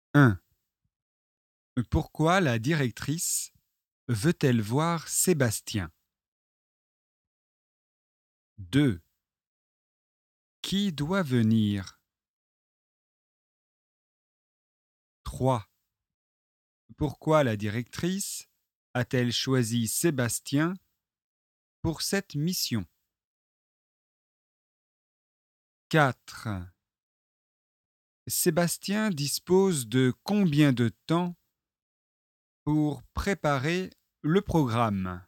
1. Pourquoi la directrice veut-elle voir Sébastien? 2. Qui doit venir? 3. Pourquoi la directrice a-t-elle choisi Sébastien pour cette mission? 4. Sébastien dispose de combien de temps pour préparer le programme?